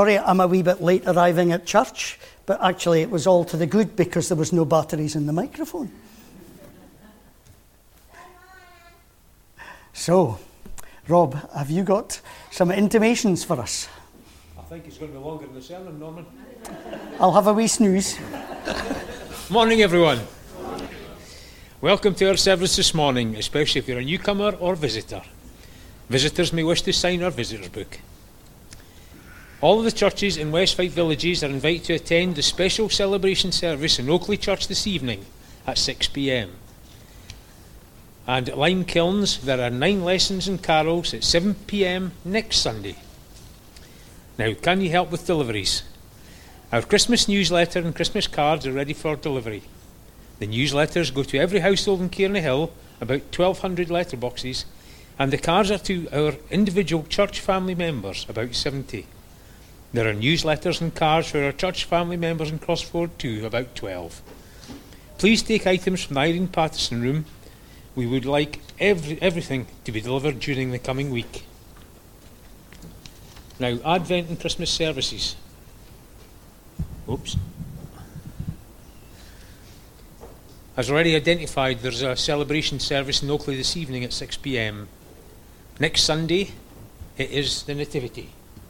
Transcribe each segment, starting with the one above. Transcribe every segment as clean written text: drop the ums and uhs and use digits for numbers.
Sorry, I'm a wee bit late arriving at church, but actually it was all to the good because there was no batteries in the microphone. So, Rob, have you got some intimations for us? I think it's going to be longer than the sermon, Norman. I'll have a wee snooze. Morning, everyone. Welcome to our service this morning, especially if you're a newcomer or visitor. Visitors may wish to sign our visitor's book. All of the churches in West Fife Villages are invited to attend the special celebration service in Oakley Church this evening at 6 p.m. And at Lime Kilns, there are 9 lessons and carols at 7 p.m. next Sunday. Now, can you help with deliveries? Our Christmas newsletter and Christmas cards are ready for delivery. The newsletters go to every household in Kearney Hill, about 1,200 letterboxes, and the cards are to our individual church family members, about 70. There are newsletters and cards for our church family members in Crossford too, about 12. Please take items from the Irene Patterson room. We would like everything to be delivered during the coming week. Now, Advent and Christmas services. As already identified, there's a celebration service in Oakley this evening at 6 p.m. Next Sunday, it is the Nativity.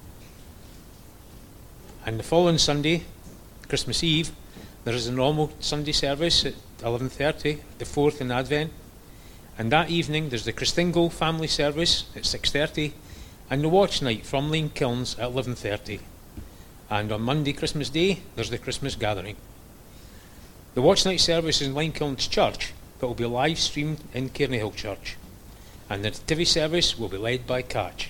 And the following Sunday, Christmas Eve, there is a normal Sunday service at 11:30, the 4th in Advent. And that evening, there's the Christingle family service at 6:30, and the watch night from Lane Kilns at 11:30. And on Monday, Christmas Day, there's the Christmas gathering. The watch night service is in Lane Kilns Church, but will be live streamed in Kearney Hill Church. And the Nativity service will be led by Catch.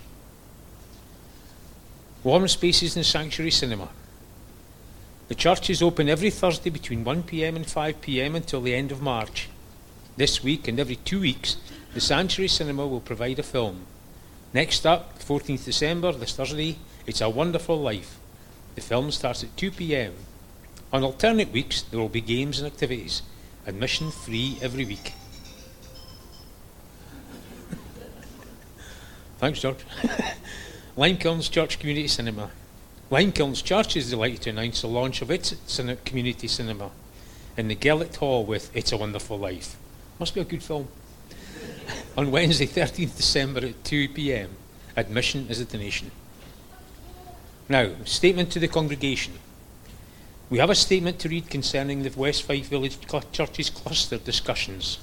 Warm Spaces in Sanctuary Cinema. The church is open every Thursday between 1 p.m. and 5 p.m. until the end of March. This week and every 2 weeks, the Sanctuary Cinema will provide a film. Next up, 14th December, this Thursday, It's a Wonderful Life. The film starts at 2 p.m. On alternate weeks, there will be games and activities. Admission free every week. Thanks, George. Lime Kilns Church Community Cinema. Lime Kilns Church is delighted to announce the launch of its community cinema in the Gellicht Hall with It's a Wonderful Life. Must be a good film. On Wednesday, 13th December at 2 p.m. Admission is a donation. Now, statement to the congregation. We have a statement to read concerning the West Fife Village Churches cluster discussions.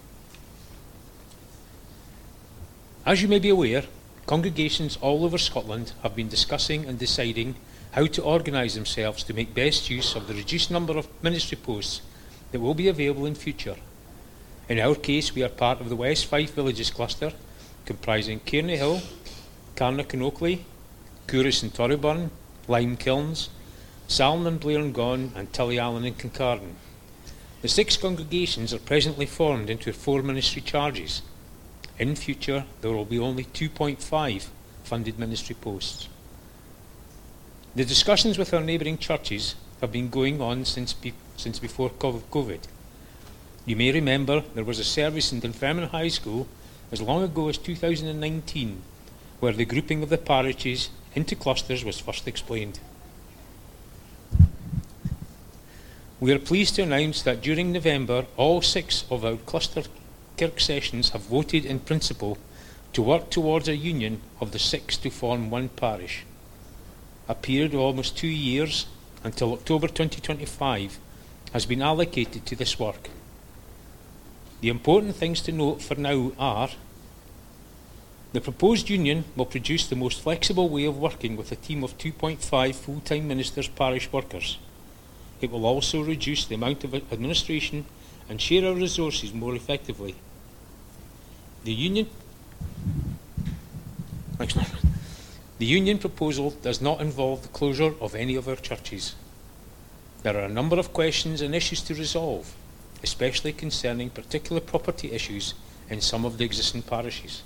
As you may be aware, congregations all over Scotland have been discussing and deciding how to organise themselves to make best use of the reduced number of ministry posts that will be available in future. In our case, we are part of the West Fife Villages cluster, comprising Kearney Hill, Carnock and Oakley, Couris and Torryburn, Lime Kilns, Salon and Blair and Gone, and Tullyallen and Kincardine. The 6 congregations are presently formed into 4 ministry charges. In future, there will be only 2.5 funded ministry posts. The discussions with our neighbouring churches have been going on since before COVID. You may remember there was a service in Dunfermline High School as long ago as 2019 where the grouping of the parishes into clusters was first explained. We are pleased to announce that during November, all 6 of our cluster Kirk sessions have voted in principle to work towards a union of the 6 to form one parish. A period of almost 2 years, until October 2025, has been allocated to this work. The important things to note for now are: the proposed union will produce the most flexible way of working with a team of 2.5 full-time ministers' parish workers. It will also reduce the amount of administration and share our resources more effectively. The union proposal does not involve the closure of any of our churches. There are a number of questions and issues to resolve, especially concerning particular property issues in some of the existing parishes.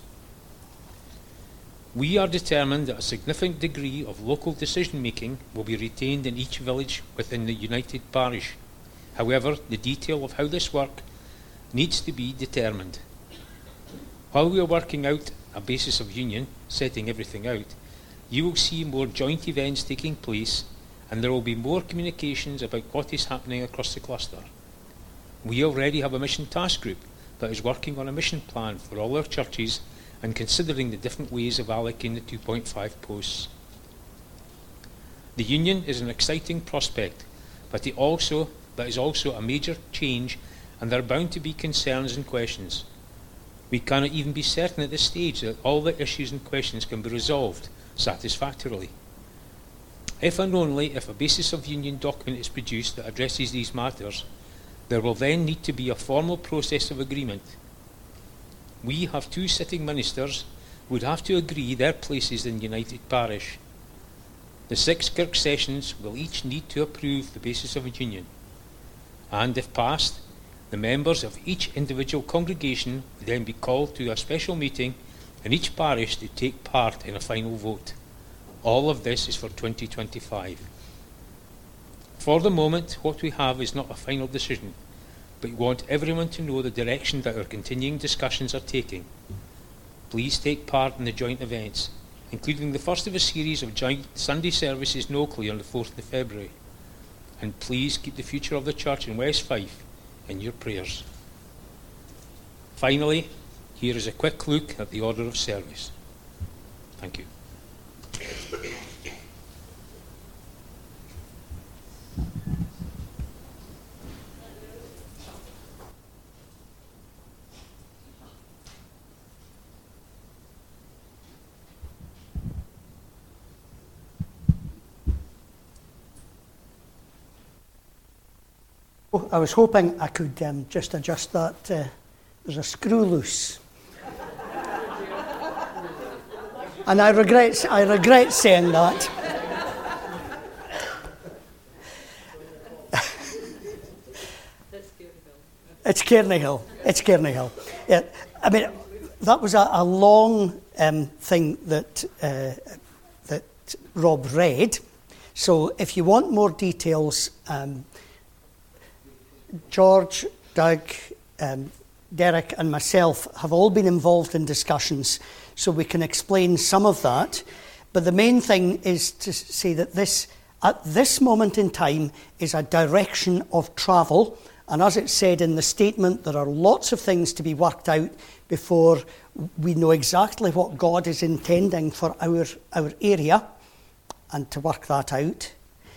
We are determined that a significant degree of local decision-making will be retained in each village within the united parish. However, the detail of how this work needs to be determined. While we are working out a basis of union, setting everything out, You will see more joint events taking place, and there will be more communications about what is happening across the cluster. We already have a mission task group that is working on a mission plan for all our churches and considering the different ways of allocating the 2.5 posts. The union is an exciting prospect, but it is also a major change, and there are bound to be concerns and questions. We cannot even be certain at this stage that all the issues and questions can be resolved satisfactorily. If and only if a basis of union document is produced that addresses these matters, there will then need to be a formal process of agreement. We have 2 sitting ministers who would have to agree their places in United Parish. The 6 Kirk sessions will each need to approve the basis of a union, and if passed, the members of each individual congregation would then be called to a special meeting in each parish to take part in a final vote. All of this is for 2025. For the moment, what we have is not a final decision, but we want everyone to know the direction that our continuing discussions are taking. Please take part in the joint events, including the first of a series of joint Sunday services locally on the 4th of February. And please keep the future of the church in West Fife in your prayers. Finally, here is a quick look at the order of service. Thank you. I was hoping I could just adjust that. There's a screw loose. And I regret saying that. It's Cairney Hill. It's Cairney Hill. Yeah, I mean, that was a long thing that Rob read. So if you want more details, George, Doug, Derek and myself have all been involved in discussions, so we can explain some of that. But the main thing is to say that this, at this moment in time, is a direction of travel. And as it said in the statement, there are lots of things to be worked out before we know exactly what God is intending for our area, and to work that out.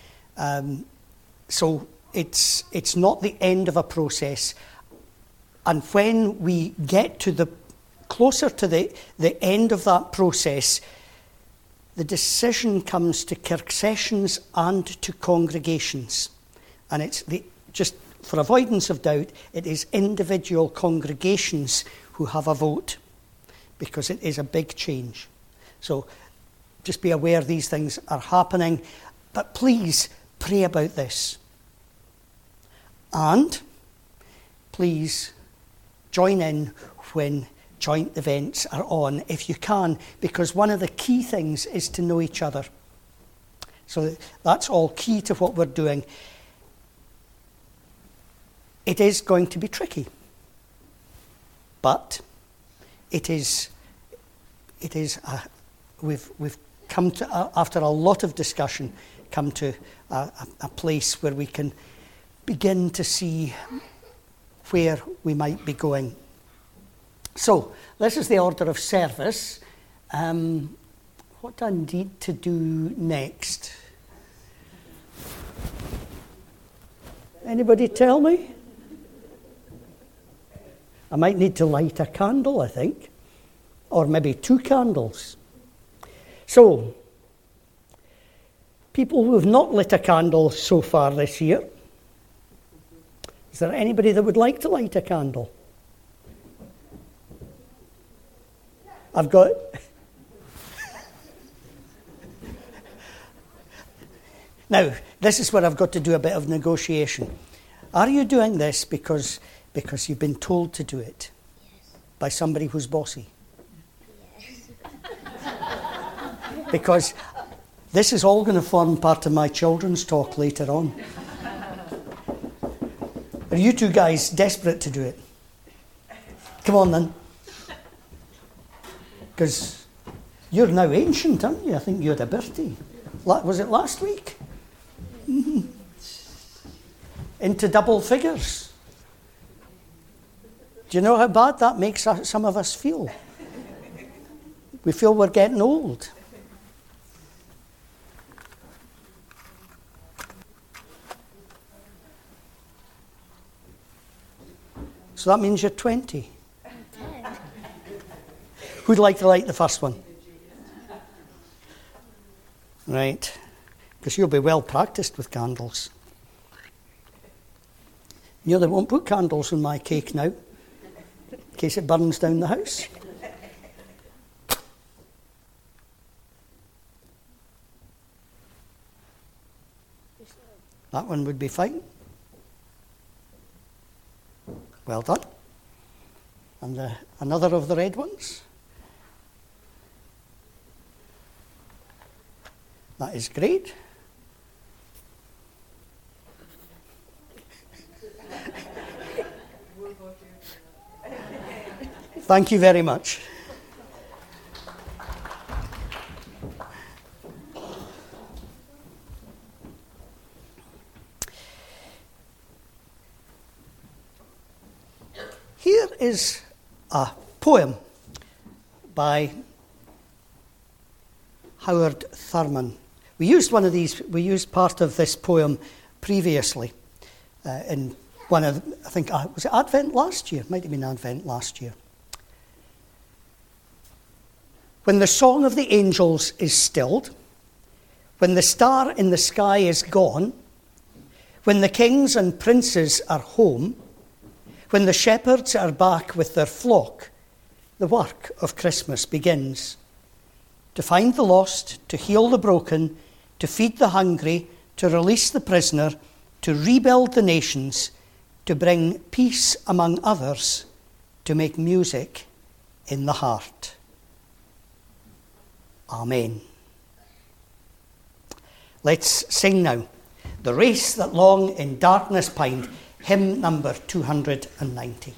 So it's not the end of a process. And when we get to the closer to the end of that process, the decision comes to Kirk sessions and to congregations. And it's just for avoidance of doubt, it is individual congregations who have a vote, because it is a big change. So just be aware these things are happening, but please pray about this. And please join in when joint events are on, if you can, because one of the key things is to know each other. So that's all key to what we're doing. It is going to be tricky, but we've come to, after a lot of discussion, come to a place where we can begin to see where we might be going. So, this is the order of service. What do I need to do next? Anybody tell me? I might need to light a candle, I think. Or maybe 2 candles. So, people who have not lit a candle so far this year, is there anybody that would like to light a candle? I've got... Now, this is where I've got to do a bit of negotiation. Are you doing this because you've been told to do it? Yes. By somebody who's bossy? Yes. Because this is all going to form part of my children's talk later on. Are you 2 guys desperate to do it? Come on then. Because You're now ancient, aren't you? I think you had a birthday. Was it last week? Into double figures. Do you know how bad that makes some of us feel? We feel we're getting old. So that means you're 20. Who'd like to light the first one? Right. Because you'll be well practiced with candles. You know, they won't put candles on my cake now, in case it burns down the house. That one would be fine. Well done. And another of the red ones. That is great. Thank you very much. Here is a poem by Howard Thurman. We used part of this poem previously in one of, I think, was it Advent last year? Might have been Advent last year. When the song of the angels is stilled, when the star in the sky is gone, when the kings and princes are home, when the shepherds are back with their flock, the work of Christmas begins. To find the lost, to heal the broken, to feed the hungry, to release the prisoner, to rebuild the nations, to bring peace among others, to make music in the heart. Amen. Let's sing now. The Race That Long in Darkness Pined, hymn number 290.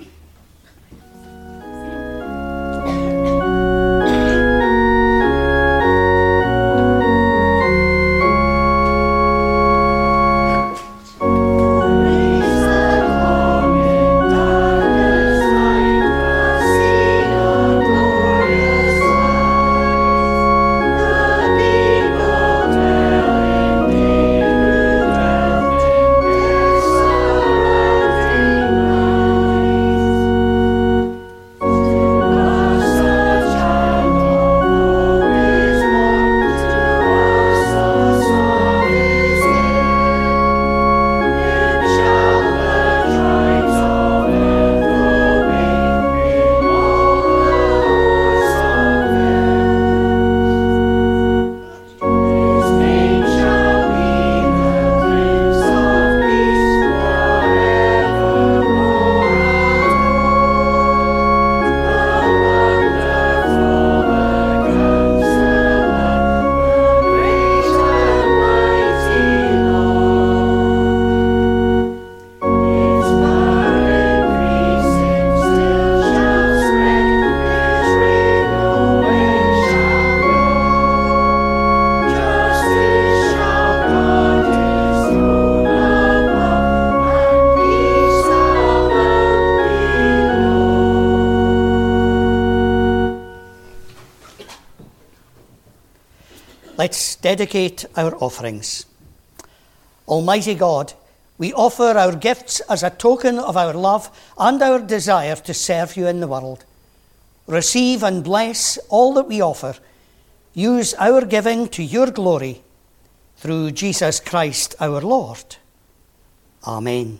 Let's dedicate our offerings. Almighty God, we offer our gifts as a token of our love and our desire to serve you in the world. Receive and bless all that we offer. Use our giving to your glory. Through Jesus Christ our Lord. Amen.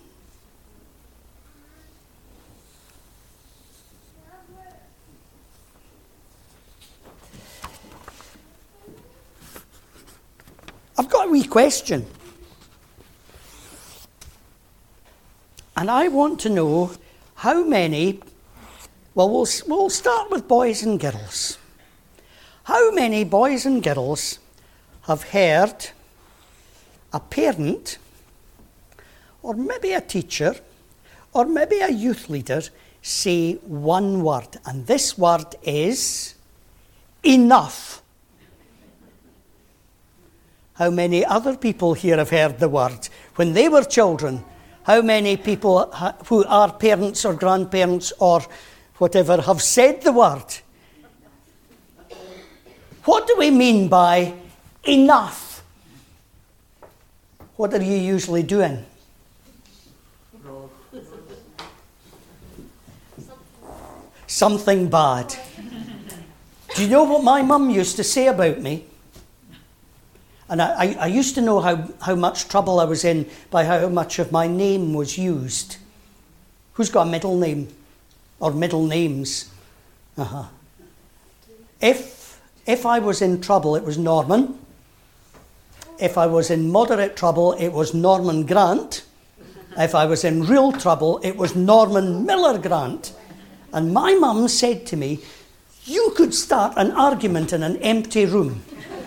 I've got a wee question. And I want to know how many, well, we'll start with boys and girls. How many boys and girls have heard a parent, or maybe a teacher, or maybe a youth leader say one word, and this word is enough. How many other people here have heard the word? When they were children, how many people who are parents or grandparents or whatever have said the word? What do we mean by enough? What are you usually doing? Something bad. Do you know what my mum used to say about me? And I used to know how much trouble I was in by how much of my name was used. Who's got a middle name? Or middle names? If I was in trouble, it was Norman. If I was in moderate trouble, it was Norman Grant. If I was in real trouble, it was Norman Miller Grant. And my mum said to me, you could start an argument in an empty room.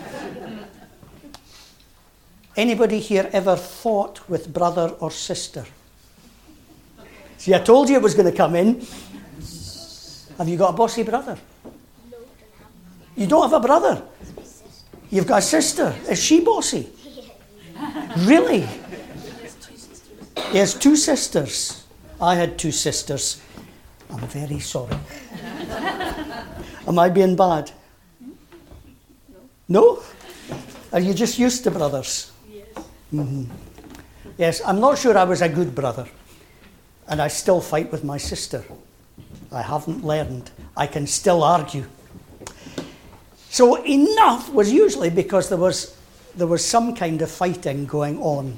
Anybody here ever fought with brother or sister? See, I told you it was going to come in. Have you got a bossy brother? No. You don't have a brother? You've got a sister. Is she bossy? Really? He has two sisters. I had two sisters. I'm very sorry. Am I being bad? No? Are you just used to brothers? Yes. Mm-hmm. Yes, I'm not sure I was a good brother. And I still fight with my sister. I haven't learned. I can still argue. So enough was usually because there was some kind of fighting going on.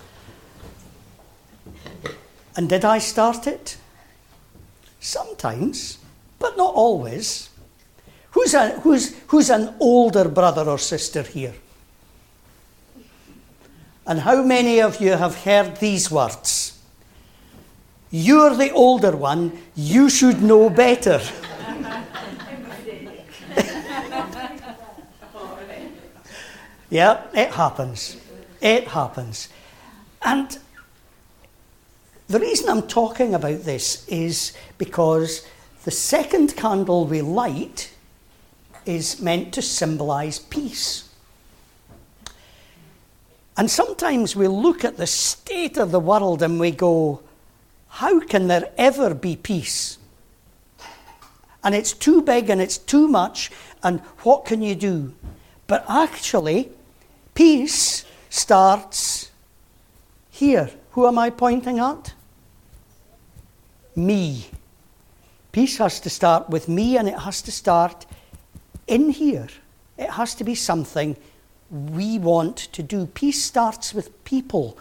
And did I start it? Sometimes, but not always. Who's an older brother or sister here? And how many of you have heard these words? You're the older one, you should know better. Yeah, it happens. It happens. And the reason I'm talking about this is because the second candle we light is meant to symbolize peace. And sometimes we look at the state of the world and we go, how can there ever be peace? And it's too big and it's too much, and what can you do? But actually, peace starts here. Who am I pointing at? Me. Peace has to start with me, and it has to start in here. It has to be something we want to do. Peace starts with people.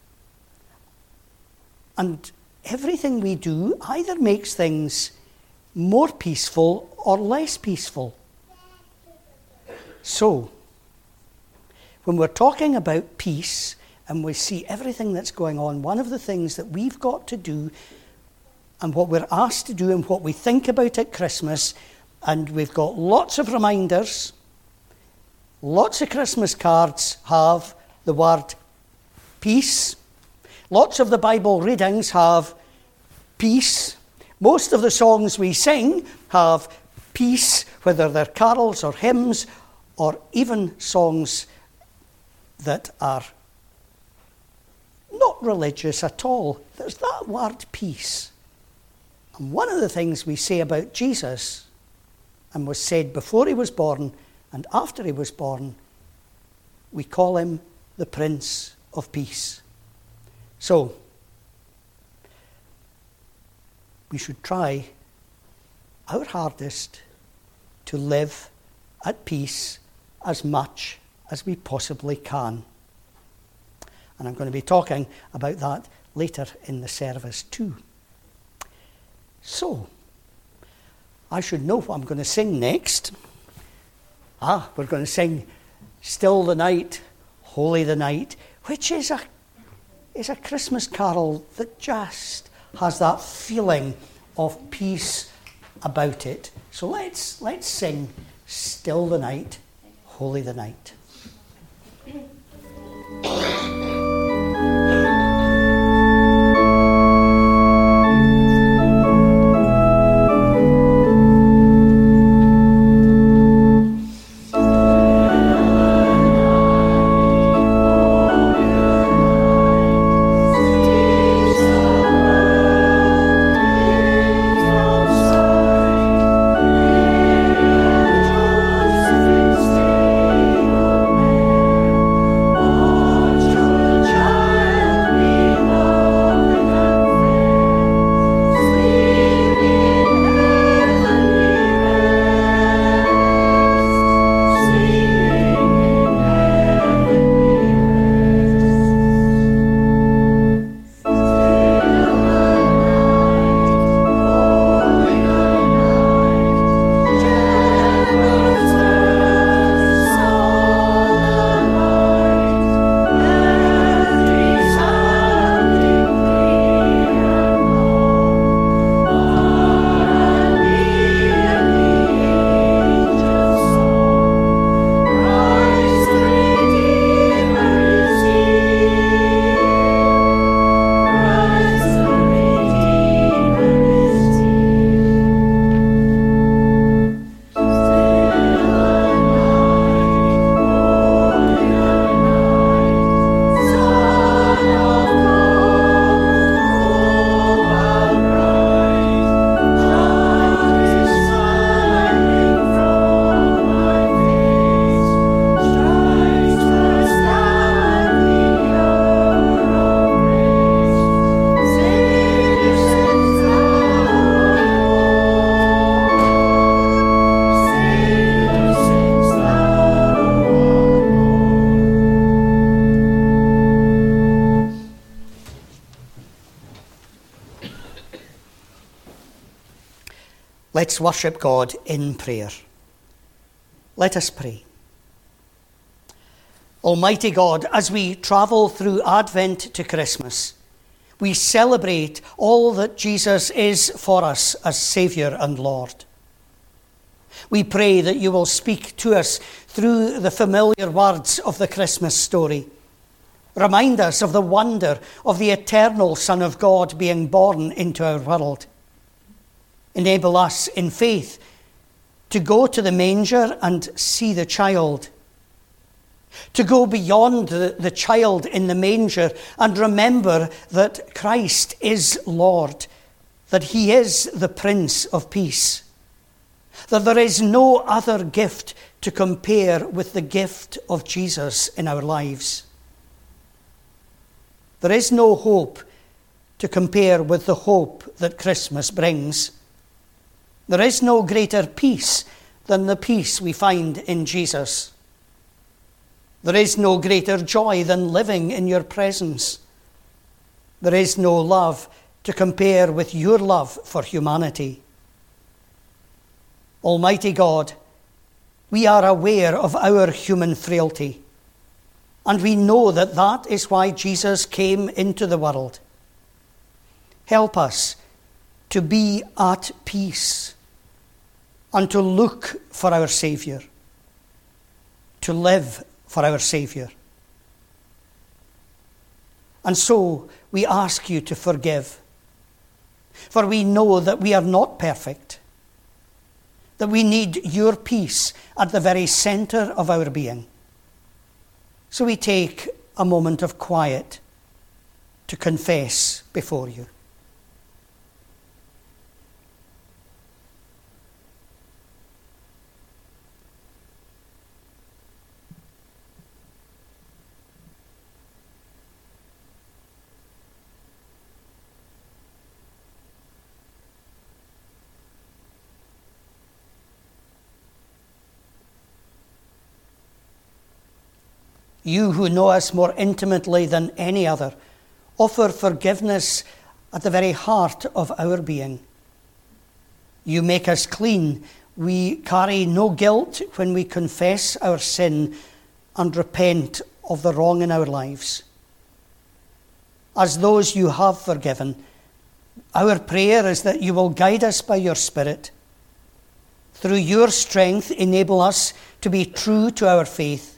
And everything we do either makes things more peaceful or less peaceful. So, when we're talking about peace and we see everything that's going on, one of the things that we've got to do and what we're asked to do and what we think about at Christmas, and we've got lots of reminders, lots of Christmas cards have the word peace. Lots of the Bible readings have peace. Most of the songs we sing have peace, whether they're carols or hymns or even songs that are not religious at all. There's that word peace. And one of the things we say about Jesus, and was said before he was born and after he was born, we call him the Prince of Peace. So, we should try our hardest to live at peace as much as we possibly can. And I'm going to be talking about that later in the service too. So, I should know what I'm going to sing next. We're going to sing Still the Night, Holy the Night, which is a Christmas carol that just has that feeling of peace about it. So let's sing Still the Night, Holy the Night. Let's worship God in prayer. Let us pray. Almighty God, as we travel through Advent to Christmas, we celebrate all that Jesus is for us as Saviour and Lord. We pray that you will speak to us through the familiar words of the Christmas story. Remind us of the wonder of the eternal Son of God being born into our world. Enable us in faith to go to the manger and see the child, to go beyond the child in the manger and remember that Christ is Lord, that he is the Prince of Peace, that there is no other gift to compare with the gift of Jesus in our lives. There is no hope to compare with the hope that Christmas brings. There is no greater peace than the peace we find in Jesus. There is no greater joy than living in your presence. There is no love to compare with your love for humanity. Almighty God, we are aware of our human frailty, and we know that that is why Jesus came into the world. Help us to be at peace and to look for our Saviour, to live for our Saviour. And so we ask you to forgive, for we know that we are not perfect, that we need your peace at the very centre of our being. So we take a moment of quiet to confess before you. You who know us more intimately than any other, offer forgiveness at the very heart of our being. You make us clean. We carry no guilt when we confess our sin and repent of the wrong in our lives. As those you have forgiven, our prayer is that you will guide us by your Spirit. Through your strength, enable us to be true to our faith.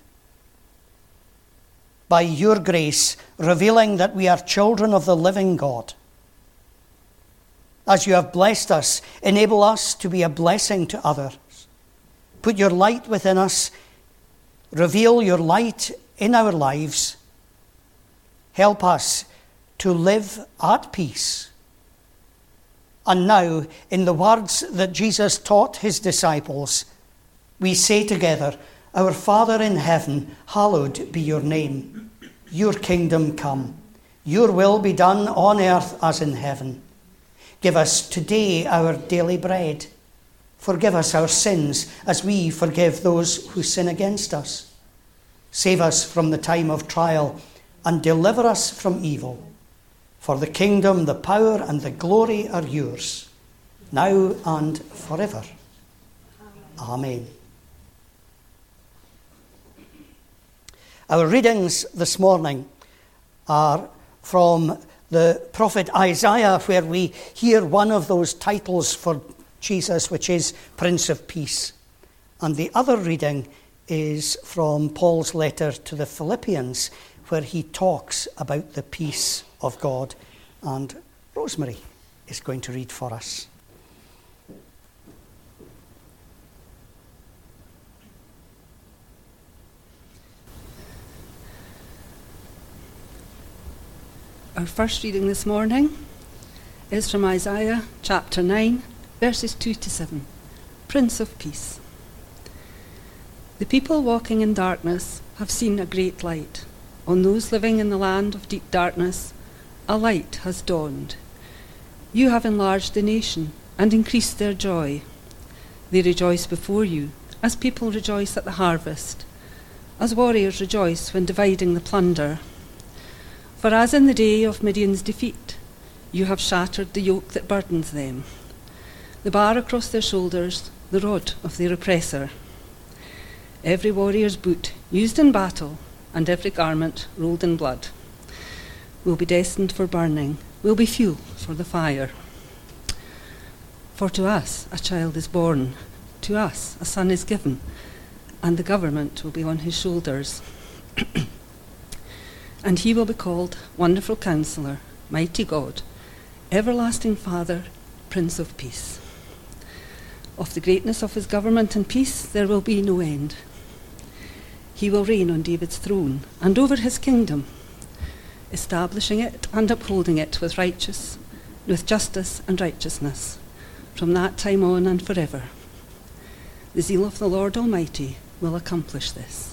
By your grace, revealing that we are children of the living God. As you have blessed us, enable us to be a blessing to others. Put your light within us. Reveal your light in our lives. Help us to live at peace. And now, in the words that Jesus taught his disciples, we say together, Our Father in heaven, hallowed be your name. Your kingdom come. Your will be done on earth as in heaven. Give us today our daily bread. Forgive us our sins as we forgive those who sin against us. Save us from the time of trial and deliver us from evil. For the kingdom, the power, and the glory are yours, now and forever. Amen. Our readings this morning are from the prophet Isaiah, where we hear one of those titles for Jesus, which is Prince of Peace. And the other reading is from Paul's letter to the Philippians, where he talks about the peace of God. And Rosemary is going to read for us. Our first reading this morning is from Isaiah chapter 9, verses 2 to 7. Prince of Peace. The people walking in darkness have seen a great light. On those living in the land of deep darkness, a light has dawned. You have enlarged the nation and increased their joy. They rejoice before you, as people rejoice at the harvest, as warriors rejoice when dividing the plunder. For as in the day of Midian's defeat, you have shattered the yoke that burdens them. the bar across their shoulders, the rod of their oppressor. Every warrior's boot used in battle and every garment rolled in blood will be destined for burning, will be fuel for the fire. For to us a child is born, to us a son is given, and the government will be on his shoulders. And he will be called Wonderful Counselor, Mighty God, Everlasting Father, Prince of Peace. Of the greatness of his government and peace there will be no end. He will reign on David's throne and over his kingdom, establishing it and upholding it with justice and righteousness, from that time on and forever. The zeal of the Lord Almighty will accomplish this.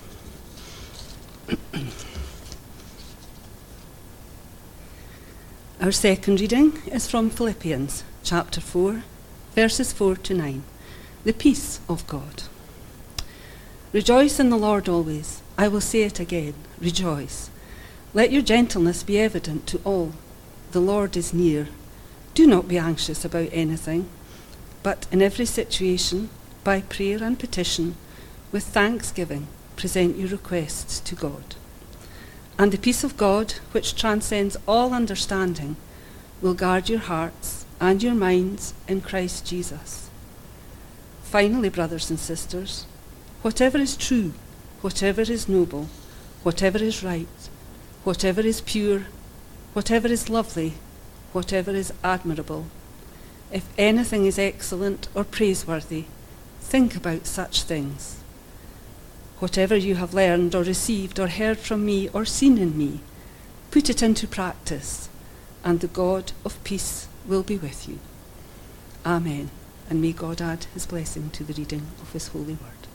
Our second reading is from Philippians chapter 4, verses 4 to 9. The peace of God. Rejoice in the Lord always. I will say it again, rejoice. Let your gentleness be evident to all. The Lord is near. Do not be anxious about anything, but in every situation, by prayer and petition, with thanksgiving, present your requests to God. And the peace of God, which transcends all understanding, will guard your hearts and your minds in Christ Jesus. Finally, brothers and sisters, whatever is true, whatever is noble, whatever is right, whatever is pure, whatever is lovely, whatever is admirable, if anything is excellent or praiseworthy, think about such things. Whatever you have learned or received or heard from me or seen in me, put it into practice, and the God of peace will be with you. Amen. And may God add his blessing to the reading of his holy word.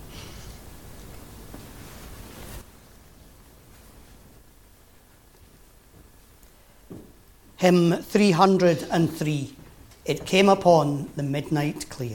Hymn 303, It Came Upon the Midnight Clear.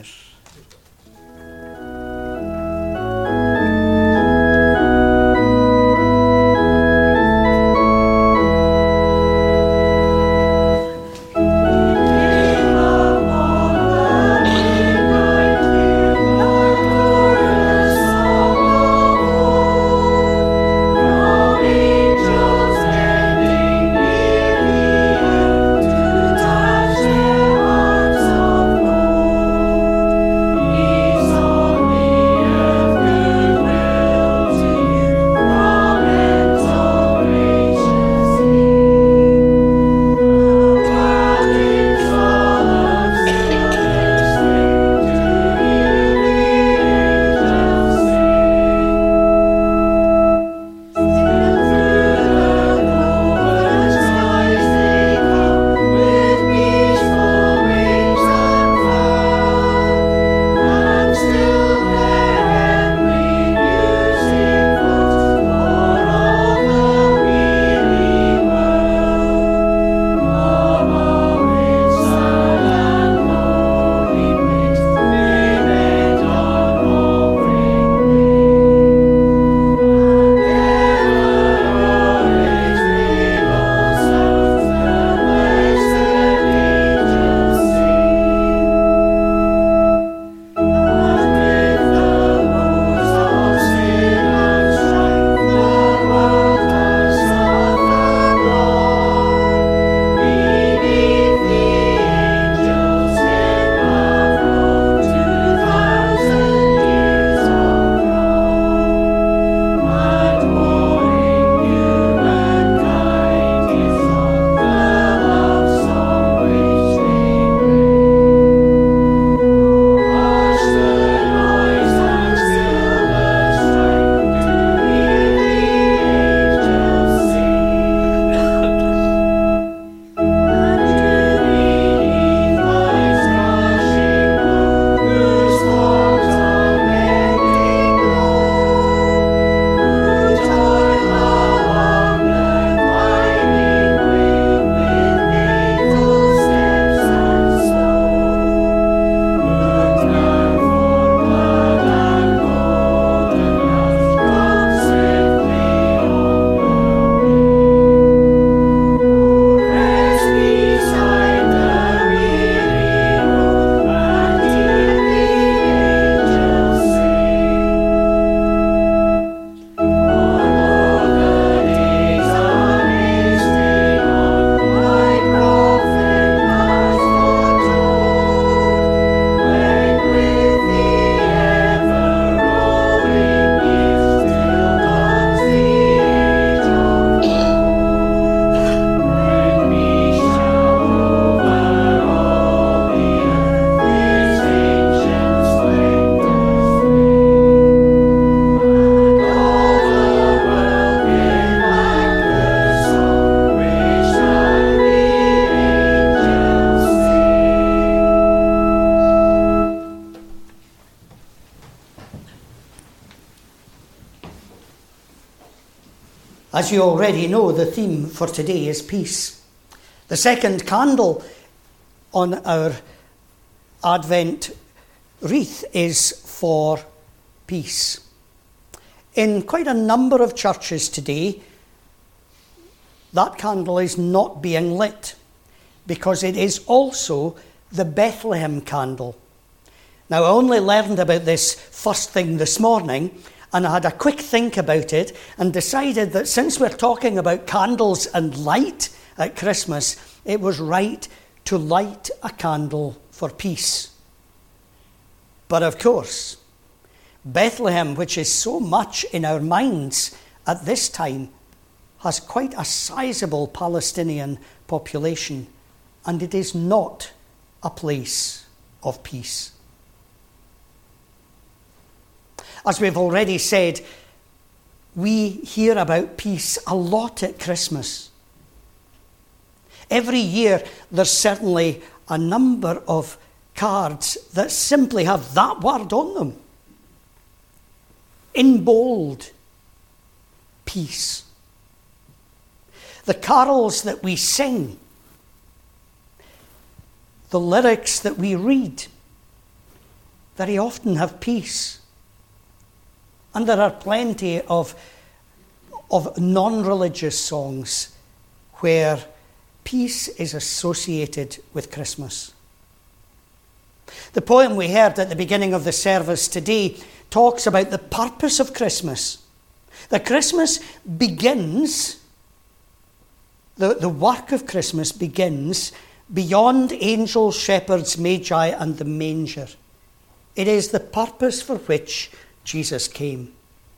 As you already know, the theme for today is peace. The second candle on our Advent wreath is for peace. In quite a number of churches today, that candle is not being lit because it is also the Bethlehem candle. Now, I only learned about this first thing this morning, and I had a quick think about it and decided that since we're talking about candles and light at Christmas, it was right to light a candle for peace. But of course, Bethlehem, which is so much in our minds at this time, has quite a sizable Palestinian population, and it is not a place of peace. As we've already said, we hear about peace a lot at Christmas. Every year there's certainly a number of cards that simply have that word on them. In bold, peace. The carols that we sing, the lyrics that we read, very often have peace. And there are plenty of non-religious songs where peace is associated with Christmas. The poem we heard at the beginning of the service today talks about the purpose of Christmas. That Christmas begins, the work of Christmas begins beyond angels, shepherds, magi, and the manger. It is the purpose for which Jesus came.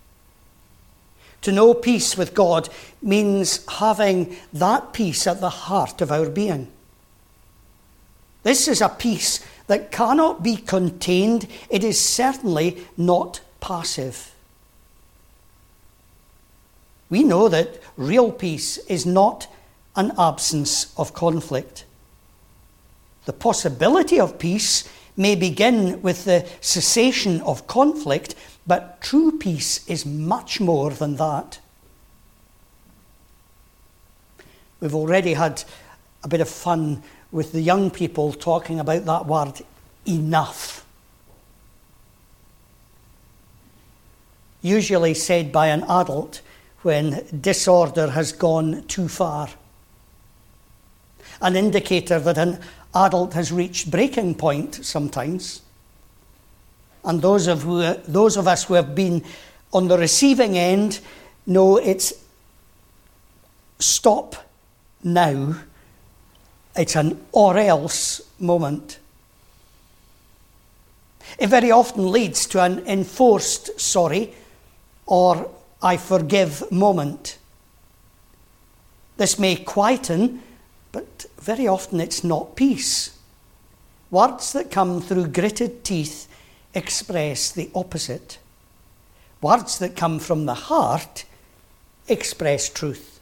To know peace with God means having that peace at the heart of our being. This is a peace that cannot be contained. It is certainly not passive. We know that real peace is not an absence of conflict. The possibility of peace may begin with the cessation of conflict, but true peace is much more than that. We've already had a bit of fun with the young people talking about that word, enough. Usually said by an adult when disorder has gone too far. An indicator that an adult has reached breaking point sometimes. And those of us who have been on the receiving end know it's stop now. It's an or else moment. It very often leads to an enforced sorry or I forgive moment. This may quieten, but very often it's not peace. Words that come through gritted teeth express the opposite. Words that come from the heart express truth.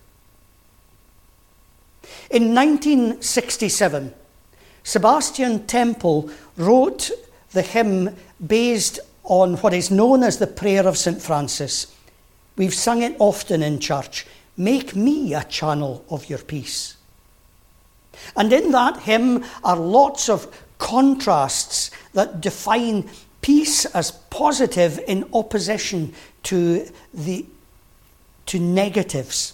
In 1967, Sebastian Temple wrote the hymn based on what is known as the Prayer of St. Francis. We've sung it often in church. Make me a channel of your peace. And in that hymn are lots of contrasts that define peace as positive in opposition to negatives.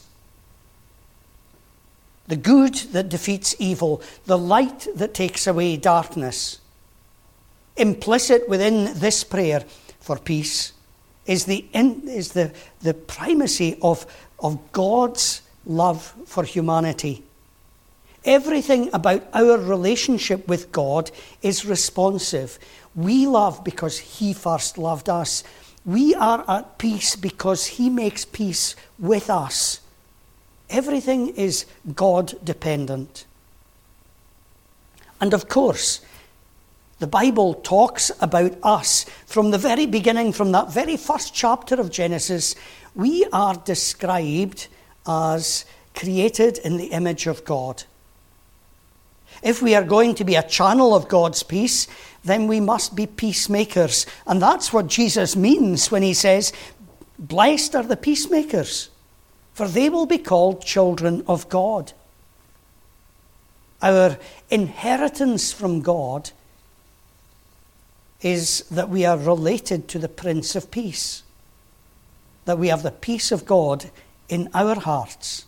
The good that defeats evil, the light that takes away darkness. Implicit within this prayer for peace is the primacy of God's love for humanity. Everything about our relationship with God is responsive. We love because He first loved us. We are at peace because He makes peace with us. Everything is God-dependent. And of course, the Bible talks about us from the very beginning, from that very first chapter of Genesis. We are described as created in the image of God. If we are going to be a channel of God's peace, then we must be peacemakers. And that's what Jesus means when he says, blessed are the peacemakers, for they will be called children of God. Our inheritance from God is that we are related to the Prince of Peace, that we have the peace of God in our hearts.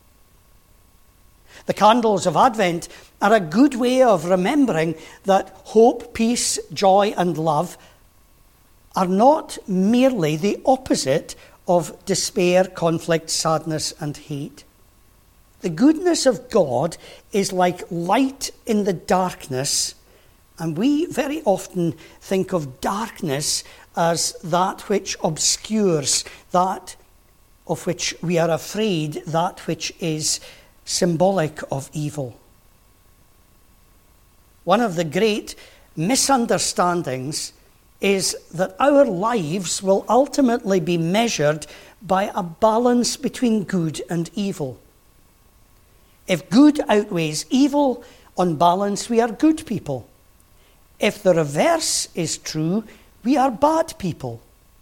The candles of Advent are a good way of remembering that hope, peace, joy, and love are not merely the opposite of despair, conflict, sadness, and hate. The goodness of God is like light in the darkness, and we very often think of darkness as that which obscures, that of which we are afraid, that which is symbolic of evil. One of the great misunderstandings is that our lives will ultimately be measured by a balance between good and evil. If good outweighs evil, on balance, we are good people. If the reverse is true, we are bad people.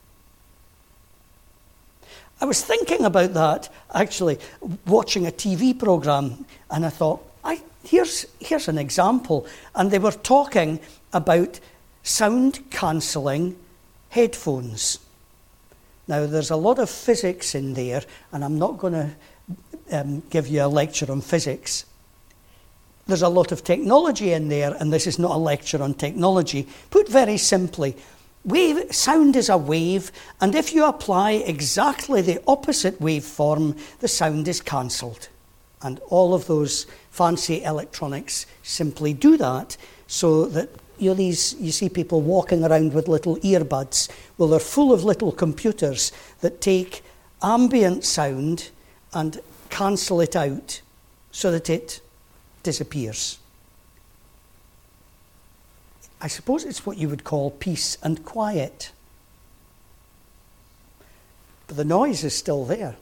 I was thinking about that, actually, watching a TV program, and I thought, here's an example. And they were talking about sound-cancelling headphones. Now, there's a lot of physics in there, and I'm not going to give you a lecture on physics. There's a lot of technology in there, and this is not a lecture on technology. Put very simply, sound is a wave, and if you apply exactly the opposite waveform, the sound is cancelled. And all of those fancy electronics simply do that, so that you see people walking around with little earbuds. Well, they're full of little computers that take ambient sound and cancel it out so that it disappears. I suppose it's what you would call peace and quiet. But the noise is still there.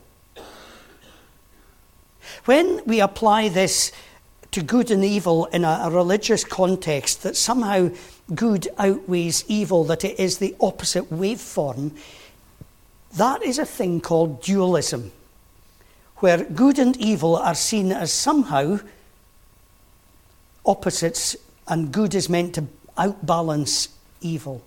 When we apply this to good and evil in a religious context, that somehow good outweighs evil, that it is the opposite waveform, that is a thing called dualism, where good and evil are seen as somehow opposites, and good is meant to outbalance evil.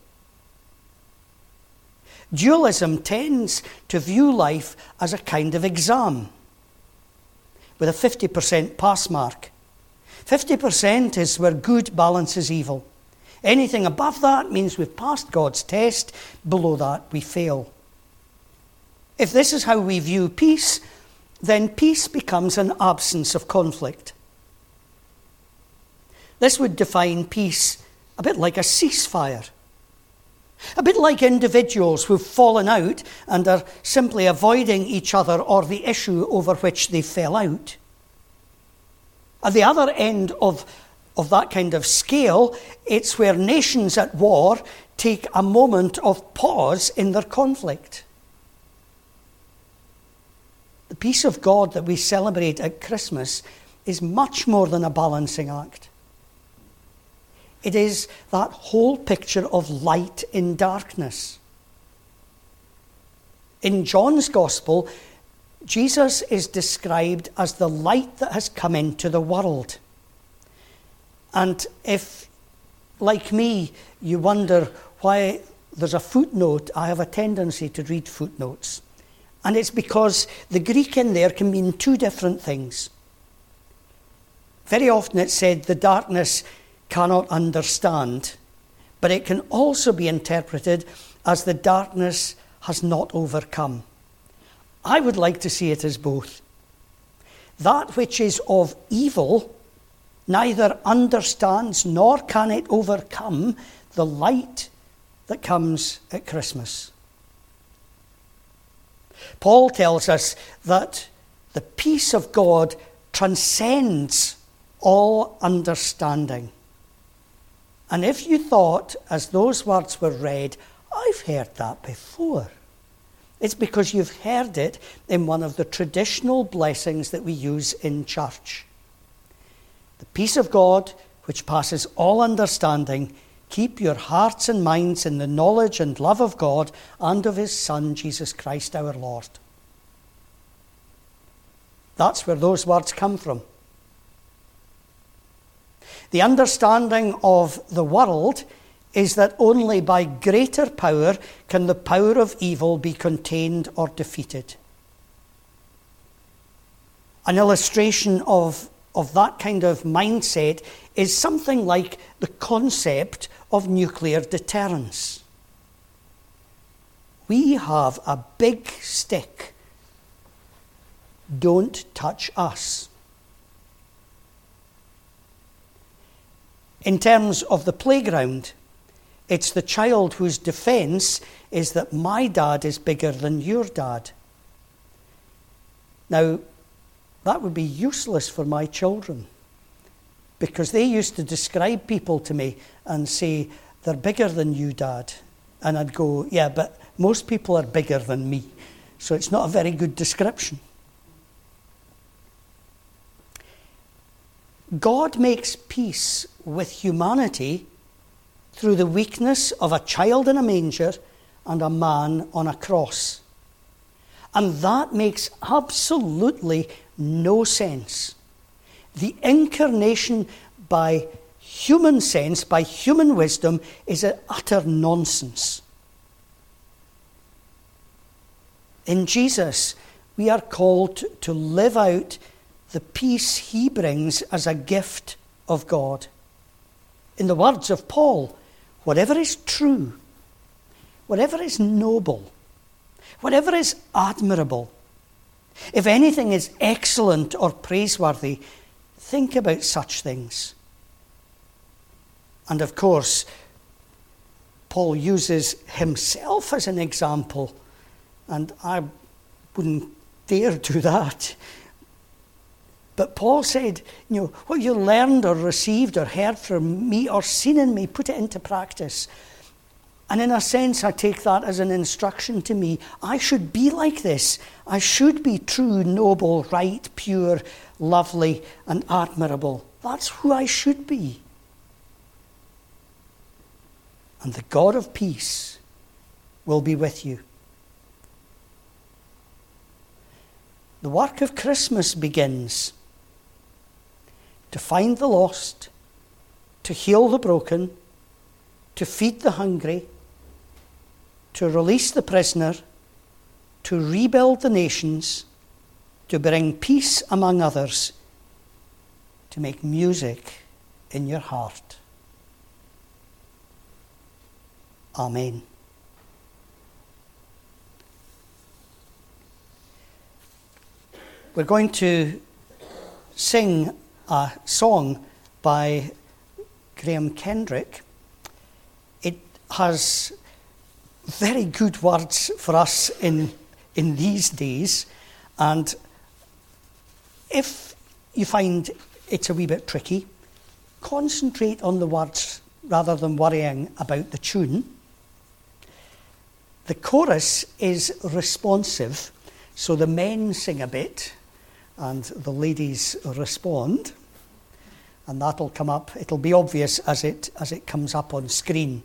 Dualism tends to view life as a kind of exam with a 50% pass mark. 50% is where good balances evil. Anything above that means we've passed God's test. Below that, we fail. If this is how we view peace, then peace becomes an absence of conflict. This would define peace a bit like a ceasefire. A bit like individuals who've fallen out and are simply avoiding each other or the issue over which they fell out. At the other end of that kind of scale, it's where nations at war take a moment of pause in their conflict. The peace of God that we celebrate at Christmas is much more than a balancing act. It is that whole picture of light in darkness. In John's Gospel, Jesus is described as the light that has come into the world. And if, like me, you wonder why there's a footnote, I have a tendency to read footnotes. And it's because the Greek in there can mean two different things. Very often it's said the darkness cannot understand, but it can also be interpreted as the darkness has not overcome. I would like to see it as both. That which is of evil neither understands nor can it overcome the light that comes at Christmas. Paul tells us that the peace of God transcends all understanding. And if you thought, as those words were read, I've heard that before, it's because you've heard it in one of the traditional blessings that we use in church. The peace of God, which passes all understanding, keep your hearts and minds in the knowledge and love of God and of his Son, Jesus Christ our Lord. That's where those words come from. The understanding of the world is that only by greater power can the power of evil be contained or defeated. An illustration of that kind of mindset is something like the concept of nuclear deterrence. We have a big stick. Don't touch us. In terms of the playground, it's the child whose defense is that my dad is bigger than your dad. Now, that would be useless for my children, because they used to describe people to me and say, they're bigger than you, Dad. And I'd go, yeah, but most people are bigger than me. So it's not a very good description. God makes peace with humanity through the weakness of a child in a manger and a man on a cross. And that makes absolutely no sense. The incarnation by human sense, by human wisdom, is an utter nonsense. In Jesus, we are called to live out the peace he brings as a gift of God. In the words of Paul, whatever is true, whatever is noble, whatever is admirable, if anything is excellent or praiseworthy, think about such things. And of course, Paul uses himself as an example, and I wouldn't dare do that. But Paul said, what you learned or received or heard from me or seen in me, put it into practice. And in a sense, I take that as an instruction to me. I should be like this. I should be true, noble, right, pure, lovely, and admirable. That's who I should be. And the God of peace will be with you. The work of Christmas begins to find the lost, to heal the broken, to feed the hungry, to release the prisoner, to rebuild the nations, to bring peace among others, to make music in your heart. Amen. We're going to sing a song by Graham Kendrick. It has very good words for us in these days, and if you find it's a wee bit tricky, concentrate on the words rather than worrying about the tune. The chorus is responsive, so the men sing a bit and the ladies respond, and that'll come up. It'll be obvious as it comes up on screen.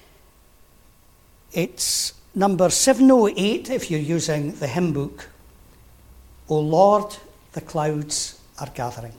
It's number 708 if you're using the hymn book. O Lord, the clouds are gathering.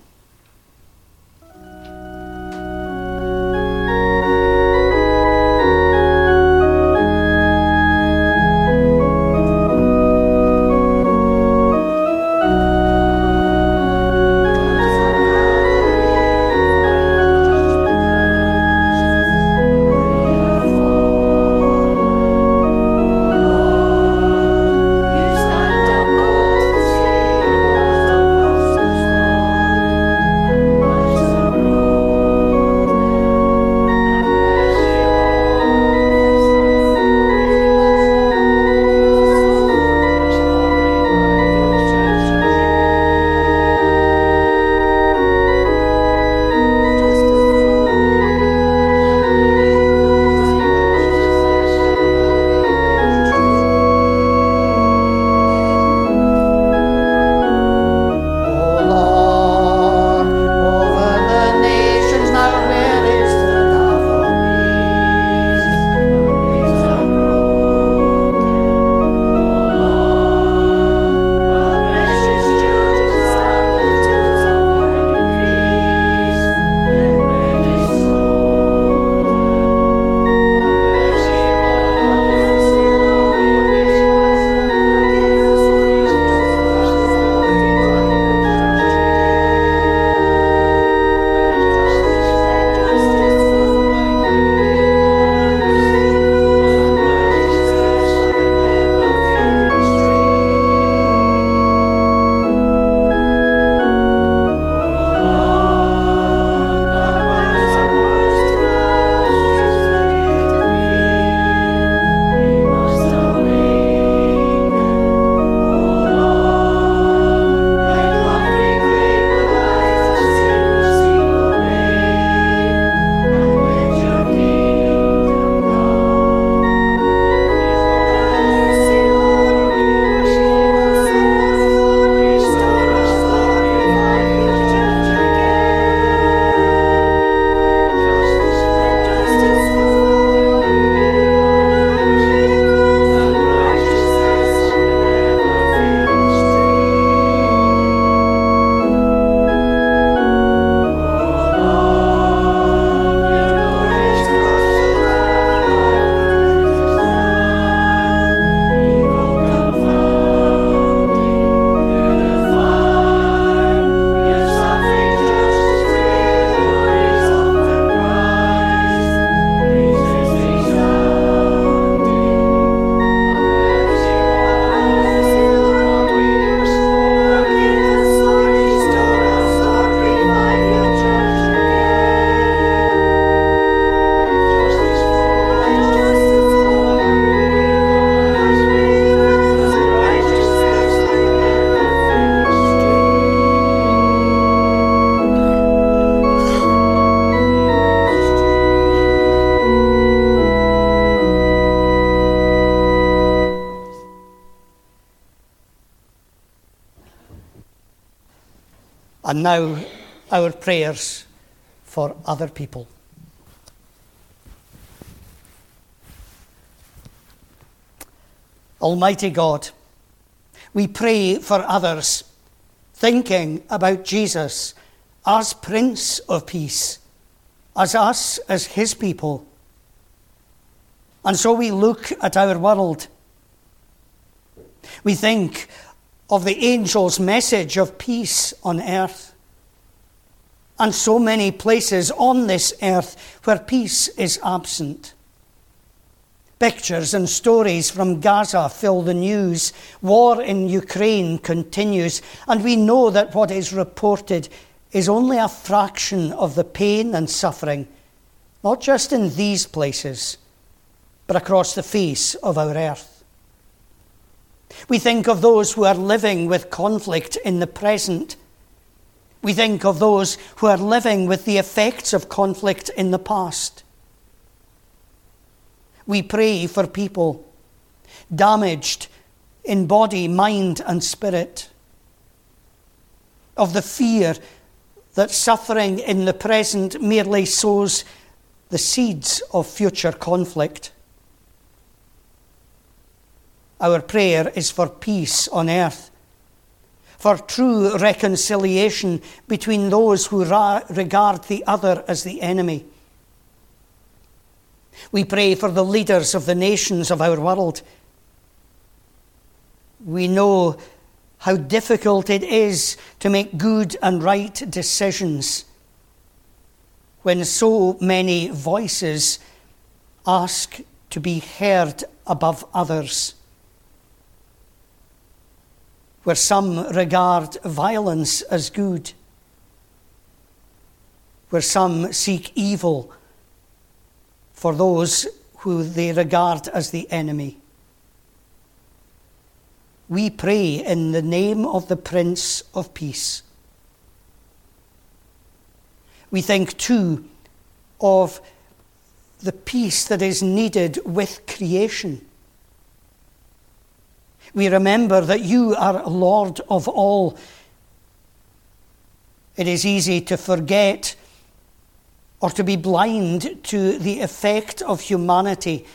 And now, our prayers for other people. Almighty God, we pray for others, thinking about Jesus as Prince of Peace, as us, as his people. And so we look at our world. We think of the angel's message of peace on earth, and so many places on this earth where peace is absent. Pictures and stories from Gaza fill the news. War in Ukraine continues, and we know that what is reported is only a fraction of the pain and suffering, not just in these places, but across the face of our earth. We think of those who are living with conflict in the present. We think of those who are living with the effects of conflict in the past. We pray for people damaged in body, mind, and spirit, of the fear that suffering in the present merely sows the seeds of future conflict. Our prayer is for peace on earth, for true reconciliation between those who regard the other as the enemy. We pray for the leaders of the nations of our world. We know how difficult it is to make good and right decisions when so many voices ask to be heard above others, where some regard violence as good, where some seek evil for those who they regard as the enemy. We pray in the name of the Prince of Peace. We think too of the peace that is needed with creation. We remember that you are Lord of all. It is easy to forget or to be blind to the effect of humanity.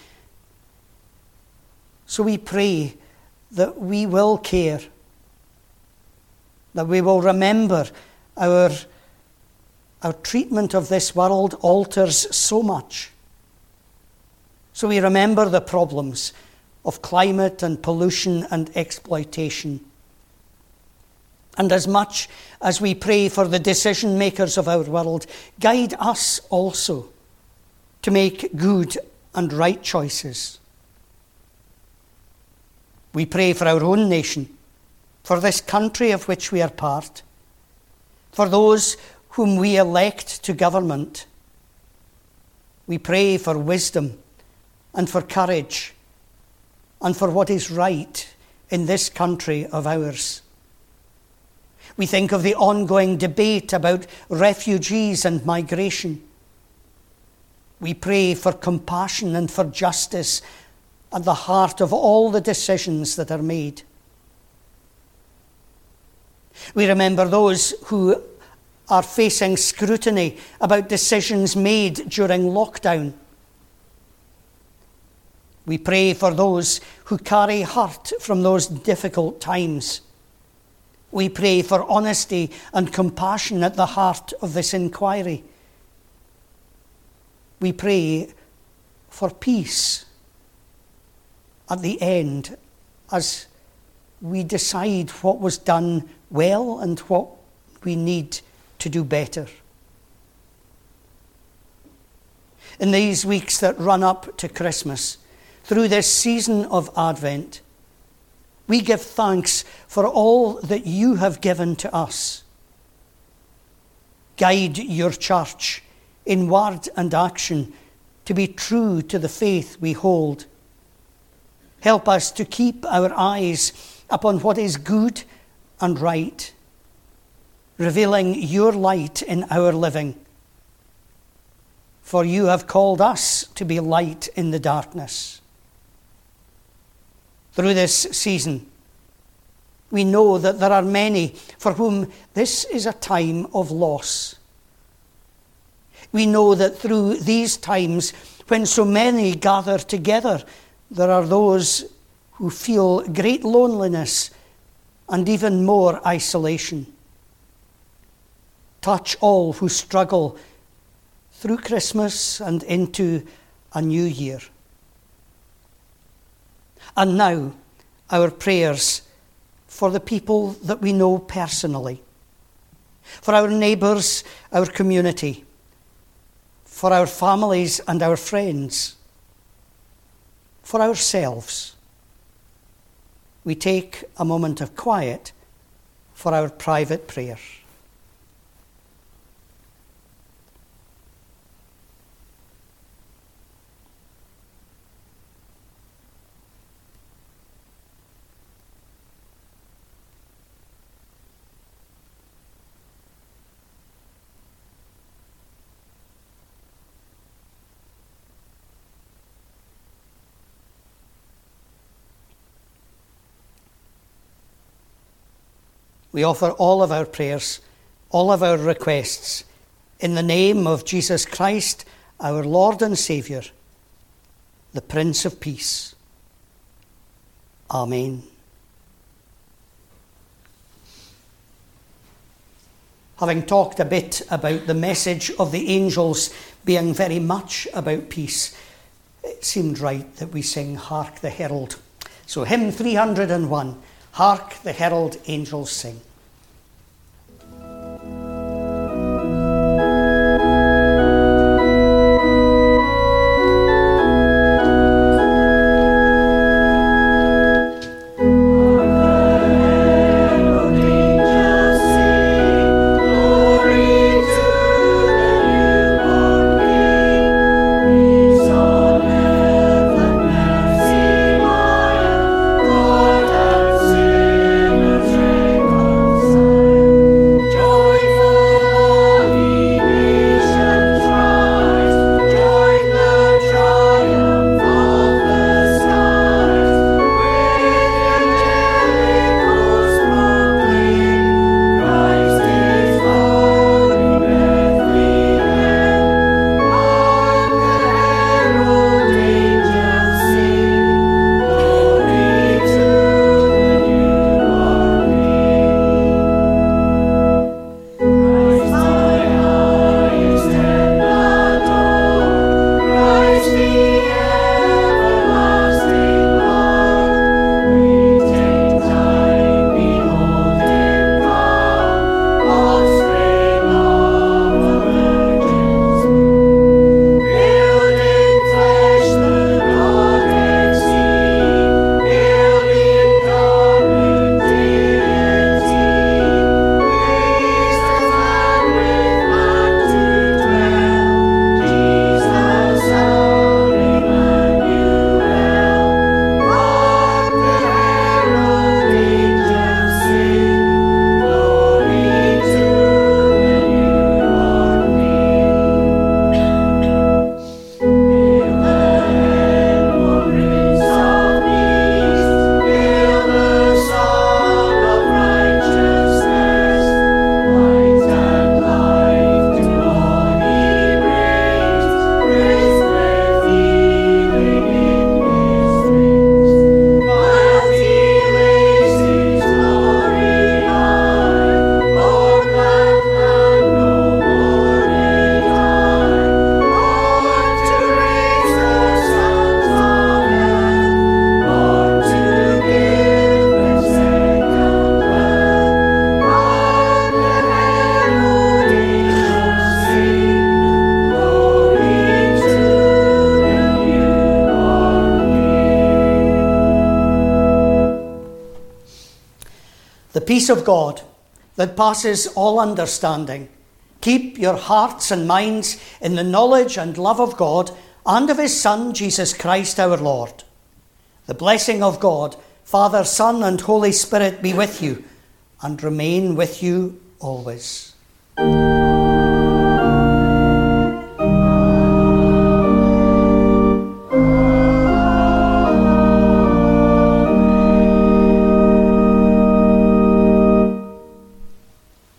So we pray that we will care, that we will remember our treatment of this world alters so much. So we remember the problems of climate and pollution and exploitation. And as much as we pray for the decision makers of our world, guide us also to make good and right choices. We pray for our own nation, for this country of which we are part, for those whom we elect to government. We pray for wisdom and for courage and for what is right in this country of ours. We think of the ongoing debate about refugees and migration. We pray for compassion and for justice at the heart of all the decisions that are made. We remember those who are facing scrutiny about decisions made during lockdown. We pray for those who carry hurt from those difficult times. We pray for honesty and compassion at the heart of this inquiry. We pray for peace at the end as we decide what was done well and what we need to do better. In these weeks that run up to Christmas, through this season of Advent, we give thanks for all that you have given to us. Guide your church in word and action to be true to the faith we hold. Help us to keep our eyes upon what is good and right, revealing your light in our living. For you have called us to be light in the darkness. Through this season, We know that there are many for whom this is a time of loss. We know that through these times, when so many gather together, there are those who feel great loneliness and even more isolation. Touch all who struggle through Christmas and into a new year. And now, our prayers for the people that we know personally, for our neighbours, our community, for our families and our friends, for ourselves. We take a moment of quiet for our private prayer. We offer all of our prayers, all of our requests, in the name of Jesus Christ, our Lord and Saviour, the Prince of Peace. Amen. Having talked a bit about the message of the angels being very much about peace, it seemed right that we sing Hark the Herald. So hymn 301, Hark the Herald Angels Sing. The peace of God that passes all understanding, keep your hearts and minds in the knowledge and love of God and of his Son, Jesus Christ our Lord. The blessing of God, Father, Son, and Holy Spirit be with you and remain with you always.